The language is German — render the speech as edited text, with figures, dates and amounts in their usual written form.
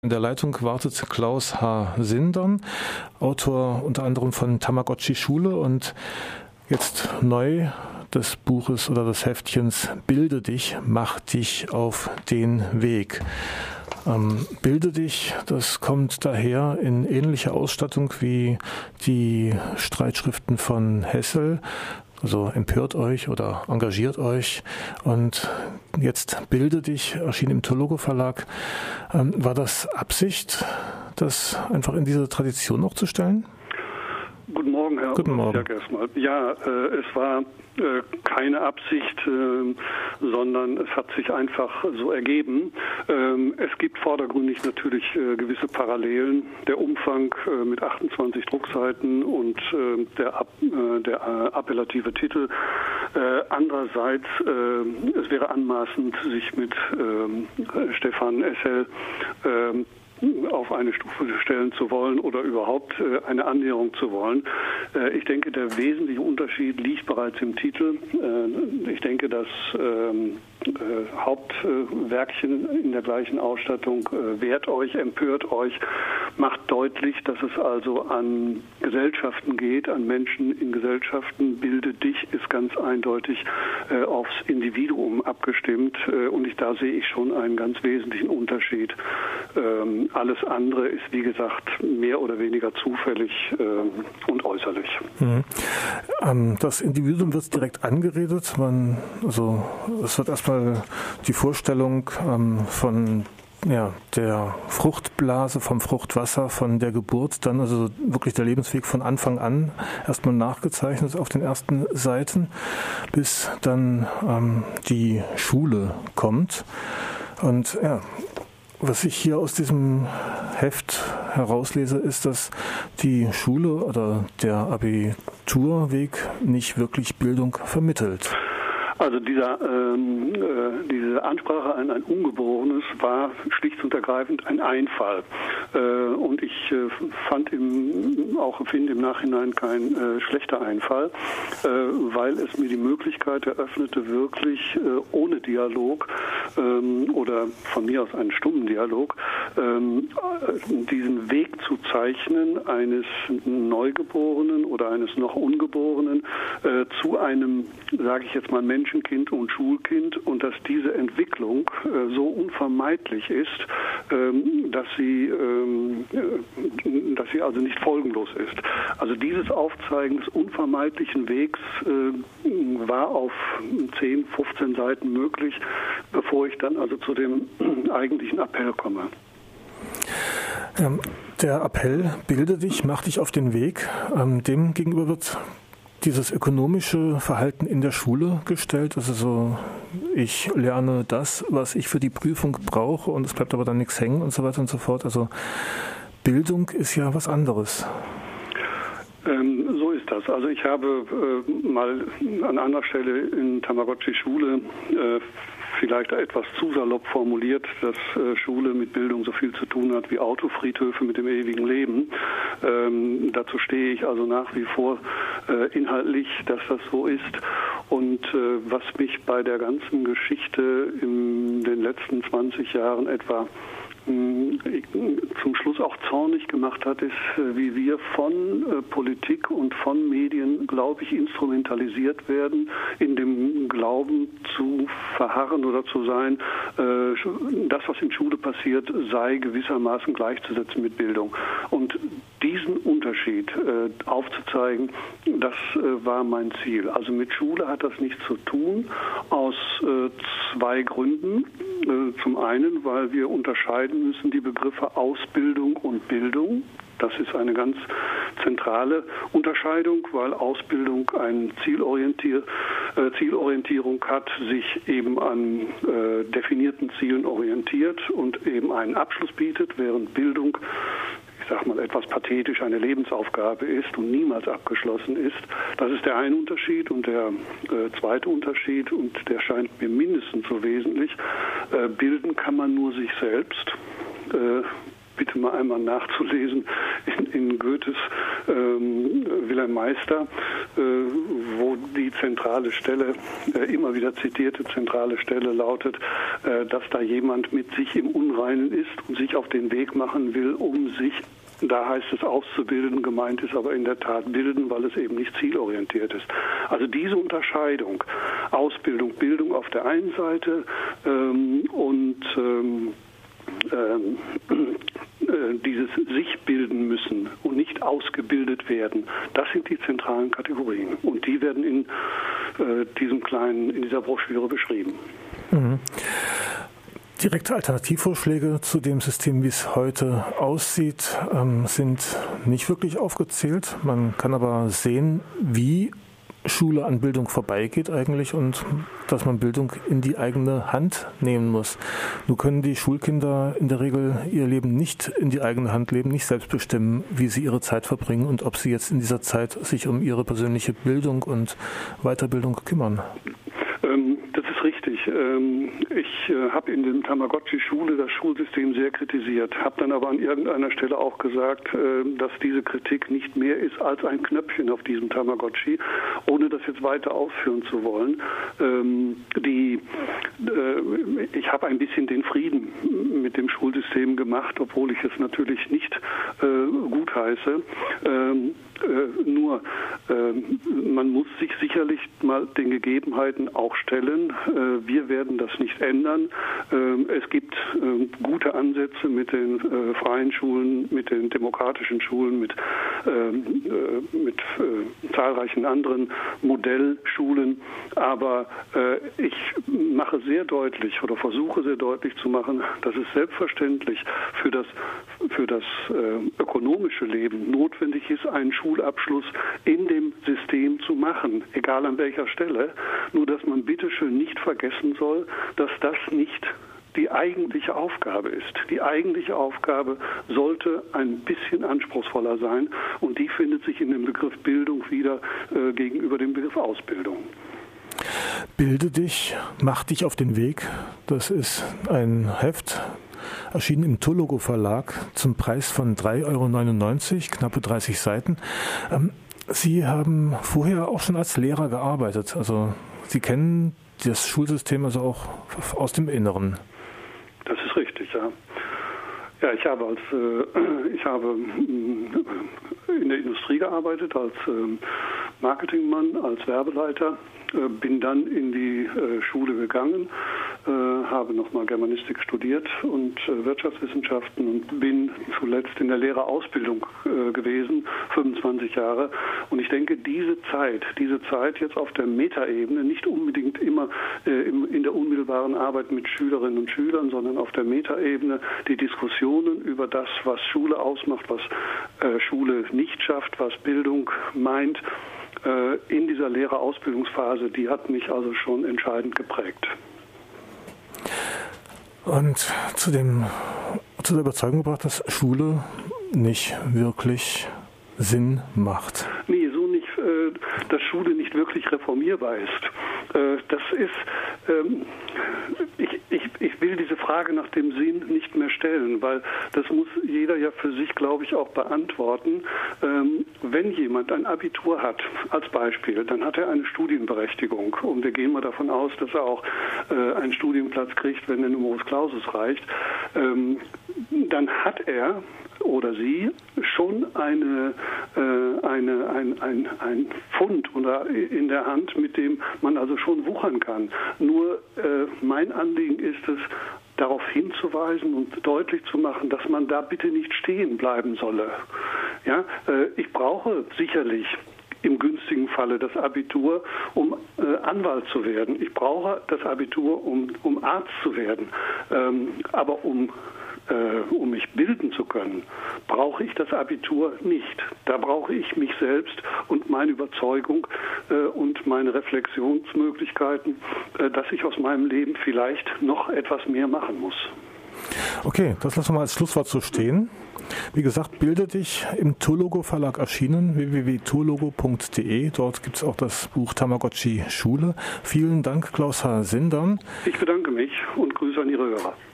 In der Leitung wartet Klaus H. Sindern, Autor unter anderem von Tamagotchi Schule und jetzt neu des Buches oder des Heftchens Bilde dich, mach dich auf den Weg. Bilde dich, das kommt daher in ähnlicher Ausstattung wie die Streitschriften von Hessel. Also empört euch oder engagiert euch. Und jetzt Bilde dich, erschien im Tologo Verlag. War das Absicht, das einfach in diese Tradition noch zu stellen? Guten Morgen, Herr Olsiak erstmal. Ja, es war keine Absicht, sondern es hat sich einfach so ergeben. Es gibt vordergründig natürlich gewisse Parallelen. Der Umfang mit 28 Druckseiten und der appellative Titel. Andererseits, es wäre anmaßend, sich mit Stefan Essel auf eine Stufe stellen zu wollen oder überhaupt eine Annäherung zu wollen. Ich denke, der wesentliche Unterschied liegt bereits im Titel. Ich denke, das Hauptwerkchen in der gleichen Ausstattung, wehrt euch, empört euch, macht deutlich, dass es also an Gesellschaften geht, an Menschen in Gesellschaften. Bilde dich ist ganz eindeutig aufs Individuum abgestimmt und da sehe ich schon einen ganz wesentlichen Unterschied. Alles andere ist, wie gesagt, mehr oder weniger zufällig und äußerlich. Das Individuum wird direkt angeredet. Es wird erstmal die Vorstellung von der Fruchtblase, vom Fruchtwasser, von der Geburt, dann also wirklich der Lebensweg von Anfang an erstmal nachgezeichnet auf den ersten Seiten, bis dann die Schule kommt. Und was ich hier aus diesem Heft herauslese, ist, dass die Schule oder der Abiturweg nicht wirklich Bildung vermittelt. Also diese Ansprache an ein Ungeborenes war schlicht und ergreifend ein Einfall. Und ich finde im Nachhinein kein schlechter Einfall, weil es mir die Möglichkeit eröffnete, wirklich ohne Dialog oder von mir aus einen stummen Dialog, diesen Weg zu zeichnen eines Neugeborenen oder eines noch Ungeborenen zu einem, sage ich jetzt mal, Menschenkind und Schulkind und dass diese Entwicklung so unvermeidlich ist, dass sie also nicht folgenlos ist. Also dieses Aufzeigen des unvermeidlichen Wegs war auf 10, 15 Seiten möglich, bevor ich dann also zu dem eigentlichen Appell komme. Der Appell, bilde dich, mach dich auf den Weg, dem gegenüber wird dieses ökonomische Verhalten in der Schule gestellt, also so, ich lerne das, was ich für die Prüfung brauche und es bleibt aber dann nichts hängen und so weiter und so fort. Also Bildung ist ja was anderes. So ist das. Also ich habe mal an anderer Stelle in Tamagotchi Schule vielleicht etwas zu salopp formuliert, dass Schule mit Bildung so viel zu tun hat wie Autofriedhöfe mit dem ewigen Leben. Dazu stehe ich also nach wie vor inhaltlich, dass das so ist. Und was mich bei der ganzen Geschichte in den letzten 20 Jahren etwa zum Schluss auch zornig gemacht hat, ist, wie wir von Politik und von Medien, glaube ich, instrumentalisiert werden, in dem Glauben zu verharren oder zu sein, das, was in Schule passiert, sei gewissermaßen gleichzusetzen mit Bildung. Und diesen Unterschied aufzuzeigen, das war mein Ziel. Also mit Schule hat das nichts zu tun, aus zwei Gründen. Zum einen, weil wir unterscheiden müssen die Begriffe Ausbildung und Bildung. Das ist eine ganz zentrale Unterscheidung, weil Ausbildung eine Zielorientierung hat, sich eben an definierten Zielen orientiert und eben einen Abschluss bietet, während Bildung, ich sage mal etwas pathetisch, eine Lebensaufgabe ist und niemals abgeschlossen ist. Das ist der eine Unterschied. Und der zweite Unterschied, und der scheint mir mindestens so wesentlich, bilden kann man nur sich selbst. Bitte mal einmal nachzulesen in Goethes Wilhelm Meister, wo die zentrale Stelle, immer wieder zitierte zentrale Stelle lautet, dass da jemand mit sich im Unreinen ist und sich auf den Weg machen will, um sich, da heißt es auszubilden, gemeint ist aber in der Tat bilden, weil es eben nicht zielorientiert ist. Also diese Unterscheidung, Ausbildung, Bildung auf der einen Seite und dieses sich bilden müssen und nicht ausgebildet werden, das sind die zentralen Kategorien. Und die werden in dieser Broschüre beschrieben. Mhm. Direkte Alternativvorschläge zu dem System, wie es heute aussieht, sind nicht wirklich aufgezählt. Man kann aber sehen, wie Schule an Bildung vorbeigeht eigentlich und dass man Bildung in die eigene Hand nehmen muss. Nun können die Schulkinder in der Regel ihr Leben nicht in die eigene Hand leben, nicht selbst bestimmen, wie sie ihre Zeit verbringen und ob sie jetzt in dieser Zeit sich um ihre persönliche Bildung und Weiterbildung kümmern. Das ist richtig. Ich habe in der Tamagotchi-Schule das Schulsystem sehr kritisiert, habe dann aber an irgendeiner Stelle auch gesagt, dass diese Kritik nicht mehr ist als ein Knöpfchen auf diesem Tamagotchi, ohne das jetzt weiter ausführen zu wollen. Ich habe ein bisschen den Frieden mit dem Schulsystem gemacht, obwohl ich es natürlich nicht gut heiße. Nur man muss sich sicherlich mal den Gegebenheiten auch stellen. Wir werden das nicht ändern. Es gibt gute Ansätze mit den freien Schulen, mit den demokratischen Schulen, mit zahlreichen anderen Modellschulen. Aber ich mache sehr deutlich oder versuche sehr deutlich zu machen, dass es selbstverständlich für das ökonomische Leben notwendig ist, einen Schulabschluss in dem System zu machen, egal an welcher Stelle. Nur, dass man bitteschön nicht vergessen soll, dass das nicht die eigentliche Aufgabe ist. Die eigentliche Aufgabe sollte ein bisschen anspruchsvoller sein und die findet sich in dem Begriff Bildung wieder gegenüber dem Begriff Ausbildung. Bilde dich, mach dich auf den Weg. Das ist ein Heft, erschienen im Tologo Verlag zum Preis von 3,99 €, knappe 30 Seiten. Sie haben vorher auch schon als Lehrer gearbeitet. Also Sie kennen das Schulsystem also auch aus dem Inneren. Das ist richtig, ja. Ja, ich habe in der Industrie gearbeitet als Marketingmann, als Werbeleiter, bin dann in die Schule gegangen, habe nochmal Germanistik studiert und Wirtschaftswissenschaften und bin zuletzt in der Lehrerausbildung gewesen, 25 Jahre. Und ich denke, diese Zeit jetzt auf der Metaebene, nicht unbedingt immer in der unmittelbaren Arbeit mit Schülerinnen und Schülern, sondern auf der Metaebene die Diskussionen über das, was Schule ausmacht, was Schule nicht schafft, was Bildung meint, in dieser Lehrerausbildungsphase, die hat mich also schon entscheidend geprägt. Und zu der Überzeugung gebracht, dass Schule nicht wirklich Sinn macht. Nee, so nicht, dass Schule nicht wirklich reformierbar ist. Das ist, ich will diese Frage nach dem Sinn nicht mehr stellen, weil das muss jeder ja für sich, glaube ich, auch beantworten. Wenn jemand ein Abitur hat, als Beispiel, dann hat er eine Studienberechtigung und wir gehen mal davon aus, dass er auch einen Studienplatz kriegt, wenn der Numerus Clausus reicht, dann hat er oder sie schon ein Pfund oder in der Hand, mit dem man also schon wuchern kann. Nur mein Anliegen ist es, darauf hinzuweisen und deutlich zu machen, dass man da bitte nicht stehen bleiben solle. Ja, ich brauche sicherlich im günstigen Falle das Abitur, um Anwalt zu werden. Ich brauche das Abitur, um Arzt zu werden. Aber um mich bilden zu können, brauche ich das Abitur nicht. Da brauche ich mich selbst und meine Überzeugung und meine Reflexionsmöglichkeiten, dass ich aus meinem Leben vielleicht noch etwas mehr machen muss. Okay, das lassen wir mal als Schlusswort so stehen. Wie gesagt, bilde dich, im Tologo Verlag erschienen, www.tologo.de. Dort gibt es auch das Buch Tamagotchi Schule. Vielen Dank, Klaus H. Sindern. Ich bedanke mich und Grüße an Ihre Hörer.